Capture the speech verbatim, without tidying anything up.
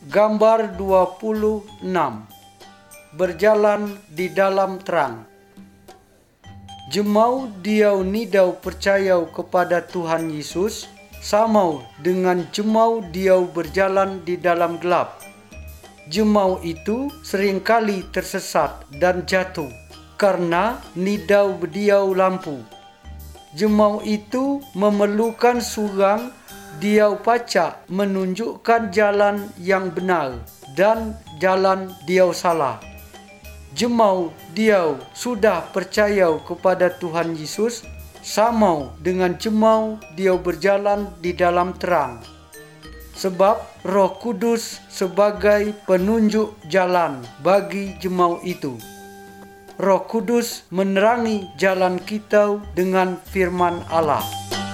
Gambar dua puluh enam. Berjalan di dalam terang. Jemau diau nidau percayau kepada Tuhan Yesus, samau dengan jemau diau berjalan di dalam gelap. Jemau itu seringkali tersesat dan jatuh karena nidau berdiau lampu. Jemau itu memerlukan surang diau pacak menunjukkan jalan yang benar dan jalan diau salah. Jemau diau sudah percaya kepada Tuhan Yesus, samau dengan jemau diau berjalan di dalam terang. Sebab Roh Kudus sebagai penunjuk jalan bagi jemau itu. Roh Kudus menerangi jalan kita dengan firman Allah.